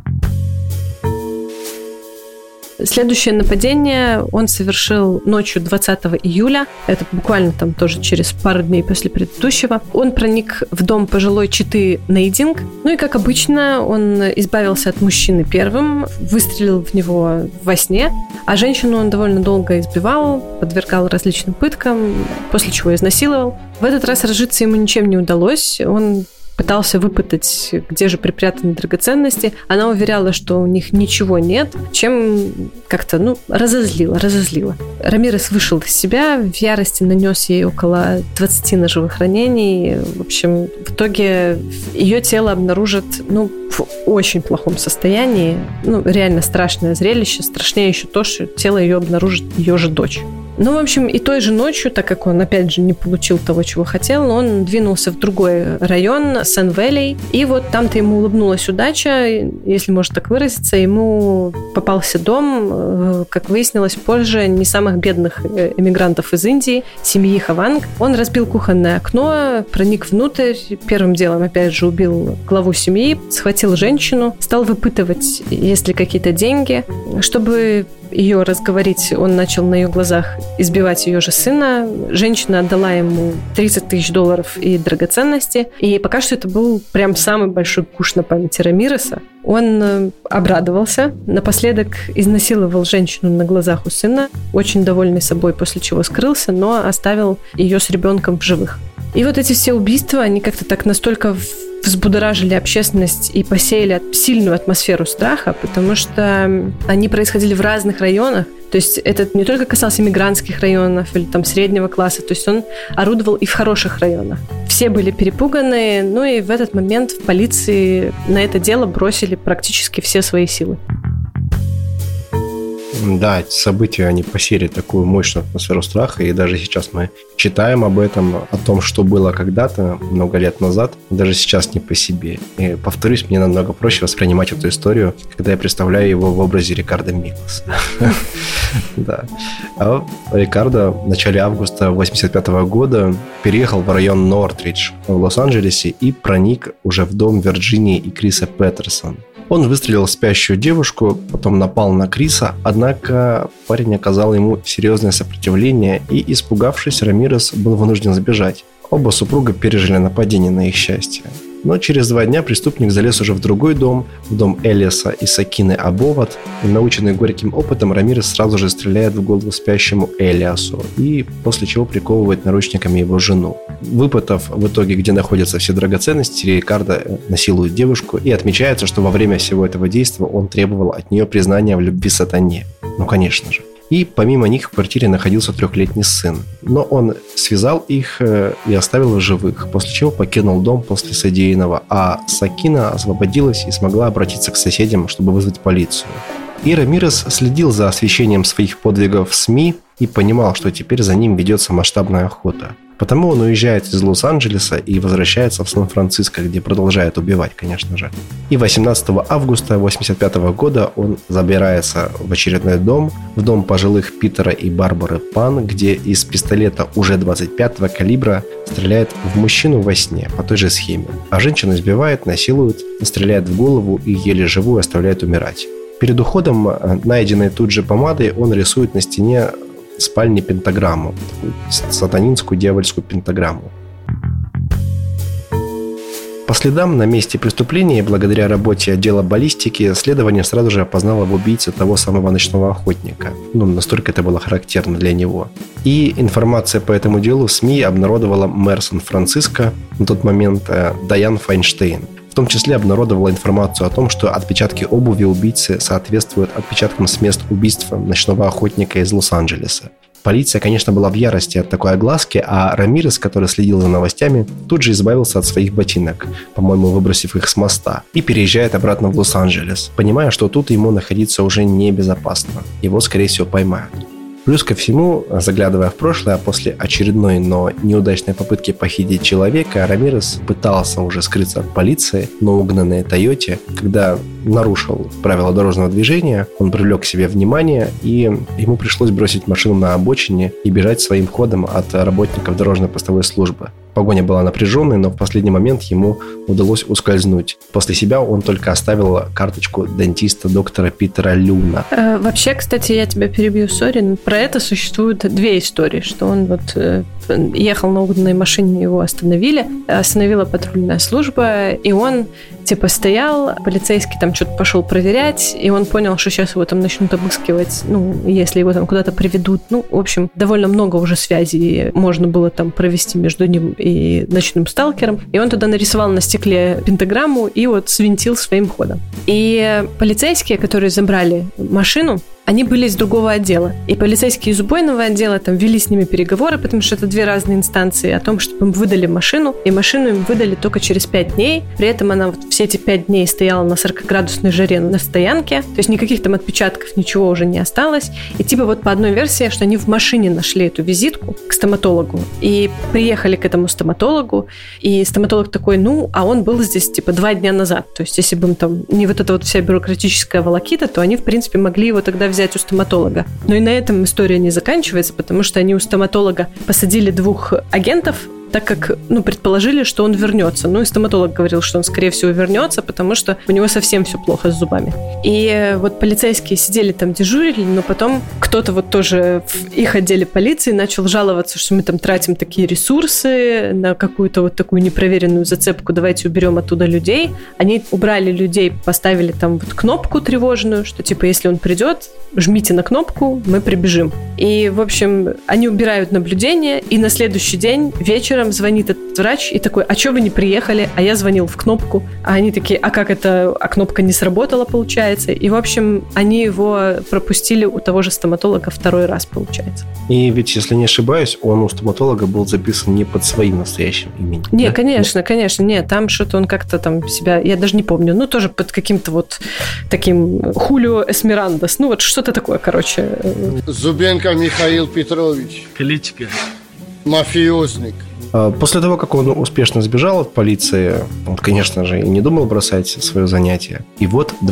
Следующее нападение он совершил ночью 20 июля. Это буквально там тоже через пару дней после предыдущего. Он проник в дом пожилой четы Нейдинг. И, как обычно, он избавился от мужчины первым, выстрелил в него во сне, а женщину он довольно долго избивал, подвергал различным пыткам, после чего изнасиловал. В этот раз разжиться ему ничем не удалось. Он пытался выпытать, где же припрятаны драгоценности. Она уверяла, что у них ничего нет, чем как-то, разозлила. Рамирес вышел из себя, в ярости нанес ей около 20 ножевых ранений. В общем, в итоге ее тело обнаружат, в очень плохом состоянии. Реально страшное зрелище. Страшнее еще то, что тело ее обнаружит ее же дочь. В общем, и той же ночью, так как он, опять же, не получил того, чего хотел, он двинулся в другой район, Сан-Вэлли, и вот там-то ему улыбнулась удача, если можно так выразиться, ему попался дом, как выяснилось позже, не самых бедных эмигрантов из Индии, семьи Хаванг. Он разбил кухонное окно, проник внутрь, первым делом, опять же, убил главу семьи, схватил женщину, стал выпытывать, есть ли какие-то деньги, чтобы ее разговорить, он начал на ее глазах избивать ее же сына. Женщина отдала ему $30 тысяч и драгоценности. И пока что это был прям самый большой куш на памяти Рамиреса. Он обрадовался, напоследок изнасиловал женщину на глазах у сына, очень довольный собой, после чего скрылся, но оставил ее с ребенком в живых. И вот эти все убийства, они как-то так настолько взбудоражили общественность и посеяли сильную атмосферу страха, потому что они происходили в разных районах. То есть это не только касался мигрантских районов или там среднего класса, то есть он орудовал и в хороших районах. Все были перепуганы, и в этот момент в полиции на это дело бросили практически все свои силы. Да, эти события, они посеяли такую мощную атмосферу страха, и даже сейчас мы читаем об этом, о том, что было когда-то, много лет назад, даже сейчас не по себе. И, повторюсь, мне намного проще воспринимать эту историю, когда я представляю его в образе Рикардо Милоса. Да. А Рикардо в начале августа 1985 года переехал в район Нортридж в Лос-Анджелесе и проник уже в дом Вирджинии и Криса Петерсон. Он выстрелил в спящую девушку, потом напал на Криса, однако парень оказал ему серьезное сопротивление, и, испугавшись, Рамирес был вынужден сбежать. Оба супруга пережили нападение на их счастье. Но через 2 дня преступник залез уже в другой дом, в дом Элиаса и Сакины Абоват. И, наученный горьким опытом, Рамирес сразу же стреляет в голову спящему Элиасу, и после чего приковывает наручниками его жену. Выпытав в итоге, где находятся все драгоценности, Рикардо насилует девушку, и отмечается, что во время всего этого действия он требовал от нее признания в любви сатане. Конечно же. И помимо них в квартире находился 3-летний сын. Но он связал их и оставил в живых, после чего покинул дом после содеянного, а Сакина освободилась и смогла обратиться к соседям, чтобы вызвать полицию. И Рамирес следил за освещением своих подвигов в СМИ и понимал, что теперь за ним ведется масштабная охота. Потому он уезжает из Лос-Анджелеса и возвращается в Сан-Франциско, где продолжает убивать, конечно же. И 18 августа 1985 года он забирается в очередной дом, в дом пожилых Питера и Барбары Пан, где из пистолета уже 25-го калибра стреляет в мужчину во сне по той же схеме. А женщину избивает, насилует, стреляет в голову и еле живую оставляет умирать. Перед уходом, найденной тут же помадой, он рисует на стене спальни пентаграмму, сатанинскую дьявольскую пентаграмму. По следам на месте преступления, благодаря работе отдела баллистики, следование сразу же опознало в убийце того самого ночного охотника. Настолько это было характерно для него. И информация по этому делу в СМИ обнародовала мэр Сан-Франциско на тот момент Дайан Файнштейн. В том числе обнародовала информацию о том, что отпечатки обуви убийцы соответствуют отпечаткам с мест убийства ночного охотника из Лос-Анджелеса. Полиция, конечно, была в ярости от такой огласки, а Рамирес, который следил за новостями, тут же избавился от своих ботинок, по-моему, выбросив их с моста, и переезжает обратно в Лос-Анджелес, понимая, что тут ему находиться уже небезопасно. Его, скорее всего, поймают. Плюс ко всему, заглядывая в прошлое, после очередной, но неудачной попытки похитить человека, Рамирес пытался уже скрыться от полиции на угнанной Тойоте. Когда нарушил правила дорожного движения, он привлек к себе внимание, и ему пришлось бросить машину на обочине и бежать своим ходом от работников дорожно-постовой службы. Погоня была напряженной, но в последний момент ему удалось ускользнуть. После себя он только оставил карточку дантиста доктора Питера Люна. Вообще, кстати, я тебя перебью, сори, но про это существуют две истории, что он ехал на угнанной машине, его остановила патрульная служба, и он стоял, полицейский там что-то пошел проверять, и он понял, что сейчас его там начнут обыскивать, если его там куда-то приведут. В общем, довольно много уже связей можно было там провести между ним и ночным сталкером. И он туда нарисовал на стекле пентаграмму и свинтил своим ходом. И полицейские, которые забрали машину, они были из другого отдела. И полицейские из убойного отдела там вели с ними переговоры, потому что это две разные инстанции, о том, чтобы им выдали машину. И машину им выдали только через 5 дней. При этом она все эти 5 дней стояла на 40-градусной жаре на стоянке. То есть никаких там отпечатков, ничего уже не осталось. И по одной версии, что они в машине нашли эту визитку к стоматологу. И приехали к этому стоматологу. И стоматолог такой, а он был здесь 2 дня назад. То есть если бы им там не эта вся бюрократическая волокита, то они, в принципе, могли его тогда взять у стоматолога. Но и на этом история не заканчивается, потому что они у стоматолога посадили 2 агентов, так как, предположили, что он вернется. И стоматолог говорил, что он, скорее всего, вернется, потому что у него совсем все плохо с зубами. И полицейские сидели там, дежурили, но потом кто-то тоже в их отделе полиции начал жаловаться, что мы там тратим такие ресурсы на какую-то такую непроверенную зацепку, давайте уберем оттуда людей. Они убрали людей, поставили там кнопку тревожную, что если он придет, жмите на кнопку, мы прибежим. И, в общем, они убирают наблюдение, и на следующий день вечером звонит этот врач и такой, а что вы не приехали? А я звонил в кнопку. А они такие, а как это? А кнопка не сработала, получается. И, в общем, они его пропустили у того же стоматолога 2-й раз, получается. И ведь, если не ошибаюсь, он у стоматолога был записан не под своим настоящим именем. Не, да? конечно. Нет, там что-то он как-то там себя, я даже не помню, тоже под каким-то таким Хулио Эсмерандос. Что-то такое, короче. Зубенко Михаил Петрович. Кличка. Мафиозник. После того, как он успешно сбежал от полиции, он, конечно же, и не думал бросать свое занятие. И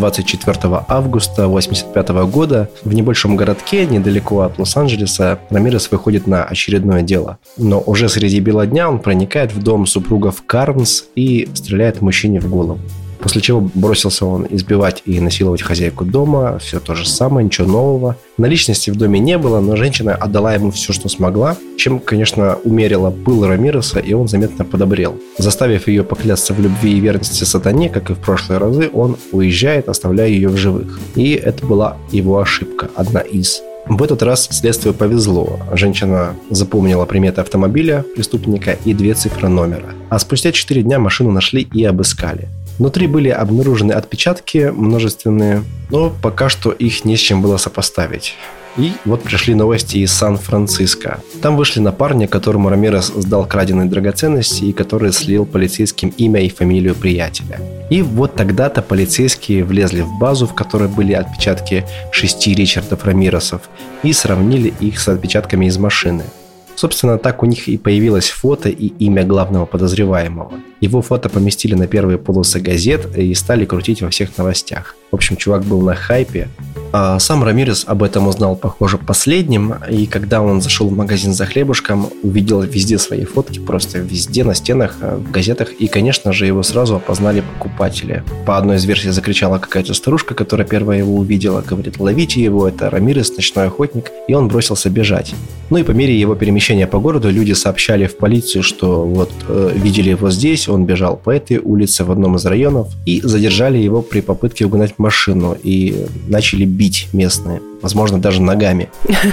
24 августа 1985 года в небольшом городке, недалеко от Лос-Анджелеса, Рамирес выходит на очередное дело. Но уже среди бела дня он проникает в дом супругов Карнс и стреляет мужчине в голову. После чего бросился он избивать и насиловать хозяйку дома. Все то же самое, ничего нового. Наличности в доме не было, но женщина отдала ему все, что смогла, чем, конечно, умерила пыл Рамиреса, и он заметно подобрел. Заставив ее поклясться в любви и верности сатане, как и в прошлые разы, он уезжает, оставляя ее в живых. И это была его ошибка, одна из. В этот раз следствию повезло. Женщина запомнила приметы автомобиля преступника и 2 цифры номера. А спустя 4 дня машину нашли и обыскали. Внутри были обнаружены отпечатки множественные, но пока что их не с чем было сопоставить. И пришли новости из Сан-Франциско. Там вышли на парня, которому Рамирес сдал краденые драгоценности и который слил полицейским имя и фамилию приятеля. И тогда-то полицейские влезли в базу, в которой были отпечатки 6 Ричардов Рамиресов, и сравнили их с отпечатками из машины. Собственно, так у них и появилось фото и имя главного подозреваемого. Его фото поместили на первые полосы газет и стали крутить во всех новостях. В общем, чувак был на хайпе. А сам Рамирес об этом узнал, похоже, последним. И когда он зашел в магазин за хлебушком, увидел везде свои фотки, просто везде, на стенах, в газетах. И, конечно же, его сразу опознали покупатели. По одной из версий закричала какая-то старушка, которая первая его увидела. Говорит, ловите его, это Рамирес, ночной охотник. И он бросился бежать. И по мере его перемещения по городу люди сообщали в полицию, что видели его здесь, он бежал по этой улице в одном из районов. И задержали его при попытке угнать машину. И начали бить местные, возможно, даже ногами.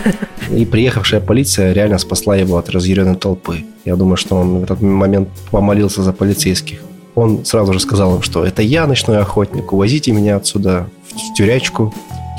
И приехавшая полиция реально спасла его от разъяренной толпы. Я думаю, что он в этот момент помолился за полицейских. Он сразу же сказал им, что это я, ночной охотник, увозите меня отсюда в тюрячку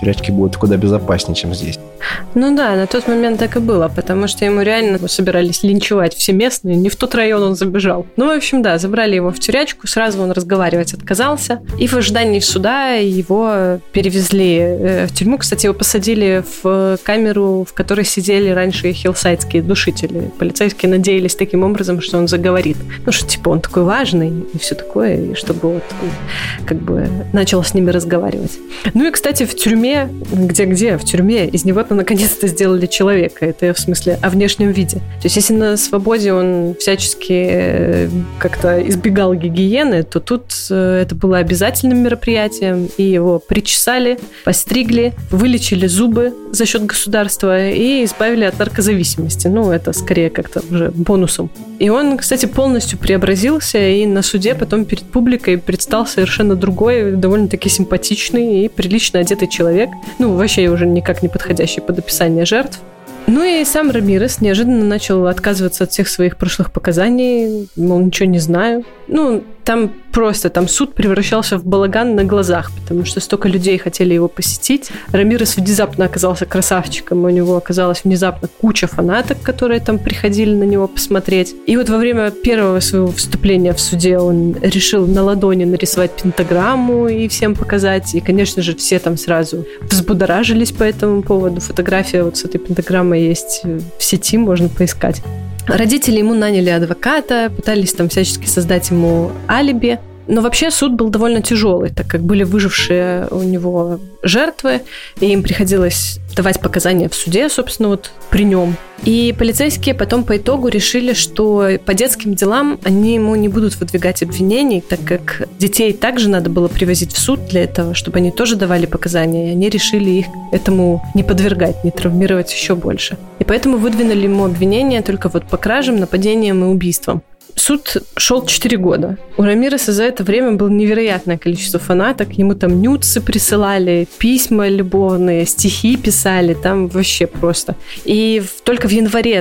тюрячке будет куда безопаснее, чем здесь. Ну да, на тот момент так и было, потому что ему реально собирались линчевать все местные, не в тот район он забежал. Ну, в общем, да, забрали его в тюрячку, сразу он разговаривать отказался, и в ожидании суда его перевезли в тюрьму. Кстати, его посадили в камеру, в которой сидели раньше хиллсайдские душители. Полицейские надеялись таким образом, что он заговорит. Ну, что типа он такой важный и все такое, и чтобы вот как бы начал с ними разговаривать. Ну и, кстати, в тюрьме, где-где, в тюрьме из него-то наконец-то сделали человека. Это в смысле о внешнем виде. То есть если на свободе он всячески как-то избегал гигиены, то тут это было обязательным мероприятием, и его причесали, постригли, вылечили зубы за счет государства и избавили от наркозависимости. Ну, это скорее как-то уже бонусом. И он, кстати, полностью преобразился, и на суде потом перед публикой предстал совершенно другой, довольно-таки симпатичный и прилично одетый человек. Ну, вообще уже никак не подходящий под описание жертв. Ну и сам Рамирес неожиданно начал отказываться от всех своих прошлых показаний, мол, ничего не знаю. Ну, там суд превращался в балаган на глазах, потому что столько людей хотели его посетить. Рамирес внезапно оказался красавчиком, у него оказалась внезапно куча фанаток, которые там приходили на него посмотреть. И вот во время первого своего выступления в суде он решил на ладони нарисовать пентаграмму и всем показать. И, конечно же, все там сразу взбудоражились по этому поводу. Фотография вот с этой пентаграммой есть в сети, можно поискать. Родители ему наняли адвоката, пытались там всячески создать ему алиби. Но вообще суд был довольно тяжелый, так как были выжившие у него жертвы, и им приходилось давать показания в суде, собственно, вот при нем. И полицейские потом по итогу решили, что по детским делам они ему не будут выдвигать обвинений, так как детей также надо было привозить в суд для этого, чтобы они тоже давали показания, и они решили их этому не подвергать, не травмировать еще больше. И поэтому выдвинули ему обвинения только вот по кражам, нападениям и убийствам. Суд шел 4 года. У Рамиреса за это время было невероятное количество фанаток. Ему там нюдсы присылали, письма любовные, стихи писали. Там вообще просто. И только в январе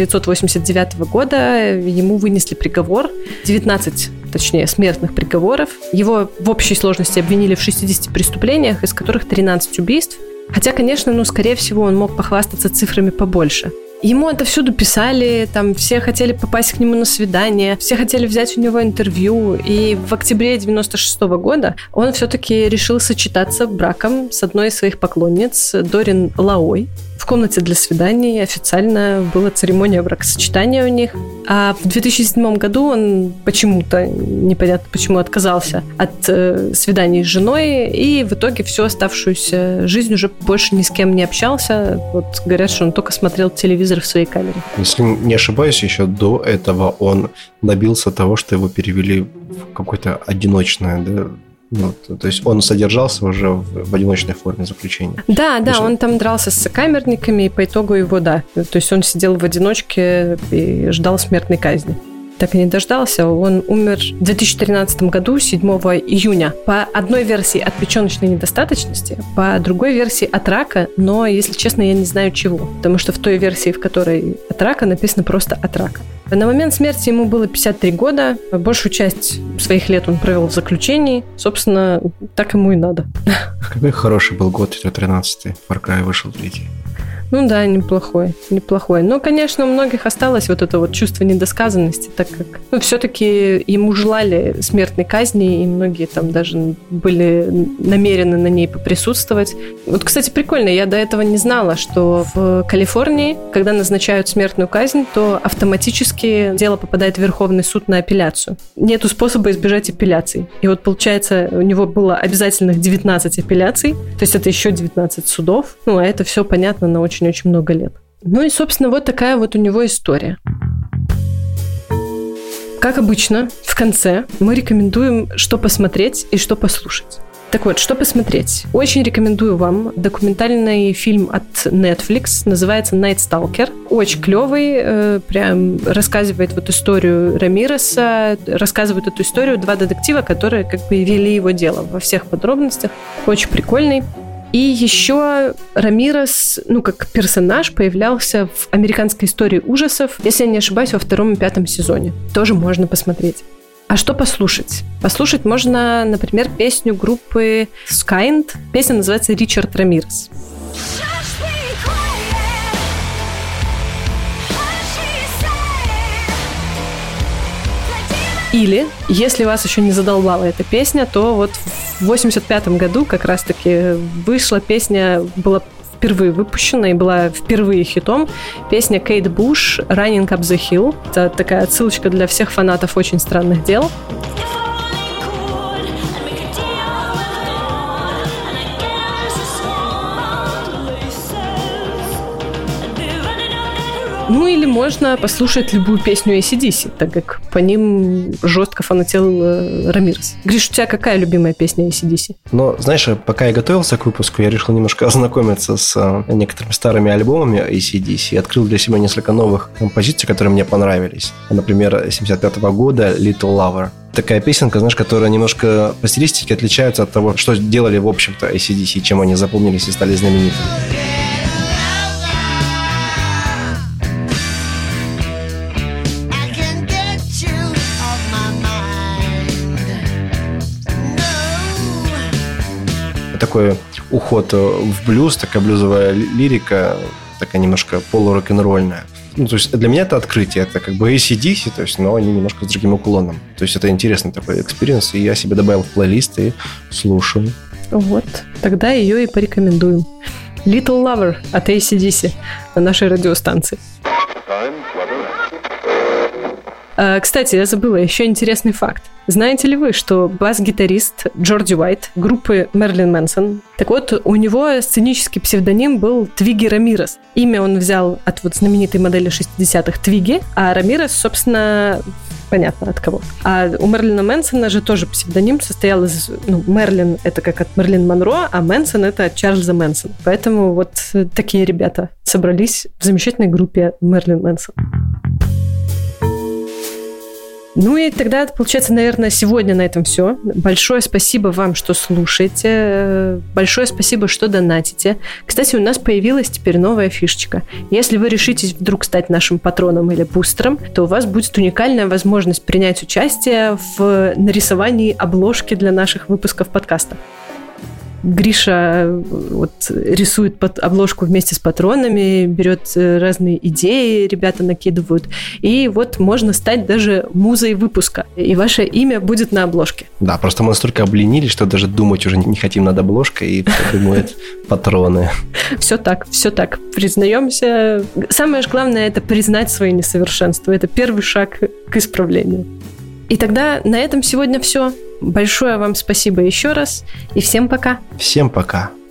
1989 года ему вынесли приговор. 19, точнее, смертных приговоров. Его в общей сложности обвинили в 60 преступлениях, из которых 13 убийств. Хотя, конечно, скорее всего, он мог похвастаться цифрами побольше. Ему отовсюду писали, там все хотели попасть к нему на свидание, все хотели взять у него интервью. И в октябре 1996 года он все-таки решил сочетаться браком с одной из своих поклонниц, Дорин Лаой. В комнате для свиданий официально была церемония бракосочетания у них. А в 2007 году он почему-то, непонятно почему, отказался от свиданий с женой, и в итоге всю оставшуюся жизнь уже больше ни с кем не общался. Вот говорят, что он только смотрел телевизор в своей камере. Если не ошибаюсь, еще до этого он добился того, что его перевели в какое-то одиночное, да? Ну, то есть он содержался уже в одиночной форме заключения. Да, он там дрался с сокамерниками, и по итогу его, да. То есть он сидел в одиночке и ждал смертной казни. Так и не дождался. Он умер в 2013 году, 7 июня. По одной версии от печеночной недостаточности, по другой версии от рака, но, если честно, я не знаю чего. Потому что в той версии, в которой от рака, написано просто от рака. На момент смерти ему было 53 года. Большую часть своих лет он провел в заключении. Собственно, так ему и надо. Какой хороший был год, это 13-й. Far Cry вышел 3-й. Ну да, неплохой. Но, конечно, у многих осталось вот это вот чувство недосказанности, так как все-таки ему желали смертной казни, и многие там даже были намерены на ней поприсутствовать. Вот, кстати, прикольно, я до этого не знала, что в Калифорнии, когда назначают смертную казнь, то автоматически дело попадает в Верховный суд на апелляцию. Нету способа избежать апелляций. И вот, получается, у него было обязательных 19 апелляций, то есть это еще 19 судов. Ну, а это все понятно на очень много лет. Ну и, собственно, вот такая вот у него история. Как обычно, в конце мы рекомендуем, что посмотреть и что послушать. Так вот, что посмотреть? Очень рекомендую вам документальный фильм от Netflix, называется «Night Stalker». Очень клевый, прям рассказывает вот историю Рамиреса, рассказывают эту историю два детектива, которые как бы вели его дело во всех подробностях. Очень прикольный. И еще Рамирес, как персонаж, появлялся в «Американской истории ужасов», если я не ошибаюсь, во 2 и 5 сезоне. Тоже можно посмотреть. А что послушать? Послушать можно, например, песню группы Skynd. Песня называется «Ричард Рамирес». Или, если вас еще не задолбала эта песня, то вот в 85-м году как раз-таки вышла песня, была впервые выпущена и была впервые хитом. Песня Кейт Буш «Running Up the Hill». Это такая отсылочка для всех фанатов «Очень странных дел». Ну или можно послушать любую песню AC/DC, так как по ним жестко фанател Рамирес. Гриш, у тебя какая любимая песня AC/DC? Но, знаешь, пока я готовился к выпуску, я решил немножко ознакомиться с некоторыми старыми альбомами AC/DC и открыл для себя несколько новых композиций, которые мне понравились. Например, 75-го года «Little Lover». Такая песенка, знаешь, которая немножко по стилистике отличается от того, что делали, в общем-то, AC/DC, чем они запомнились и стали знаменитыми. Такой уход в блюз, такая блюзовая лирика, такая немножко полурок-н-ролльная. Ну, то есть для меня это открытие, это как бы AC/DC, то есть, но они немножко с другим уклоном. То есть это интересный такой экспириенс, и я себе добавил в плейлист и слушаю. Вот, тогда ее и порекомендуем. Little Lover от AC/DC на нашей радиостанции. Кстати, я забыла, еще интересный факт. Знаете ли вы, что бас-гитарист Джорджи Уайт группы Мэрилин Мэнсон, так вот, у него сценический псевдоним был Твигги Рамирес. Имя он взял от вот знаменитой модели 60-х Твигги, а Рамирес, собственно, понятно от кого. А у Мэрилина Мэнсона же тоже псевдоним состоял из... Ну, Мэрилин — это как от Мэрилин Монро, а Мэнсон — это от Чарльза Мэнсона. Поэтому вот такие ребята собрались в замечательной группе Мэрилин Мэнсон. Ну и тогда, получается, наверное, сегодня на этом все. Большое спасибо вам, что слушаете. Большое спасибо, что донатите. Кстати, у нас появилась теперь новая фишечка. Если вы решитесь вдруг стать нашим патроном или бустером, то у вас будет уникальная возможность принять участие в нарисовании обложки для наших выпусков подкаста. Гриша вот рисует обложку вместе с патронами, берет разные идеи, ребята накидывают. И вот можно стать даже музой выпуска. И ваше имя будет на обложке. Да, просто мы настолько обленились, что даже думать уже не хотим над обложкой, и думают патроны. Все так. Признаемся. Самое же главное — это признать свои несовершенства. Это первый шаг к исправлению. И тогда на этом сегодня все. Большое вам спасибо еще раз, и всем пока. Всем пока.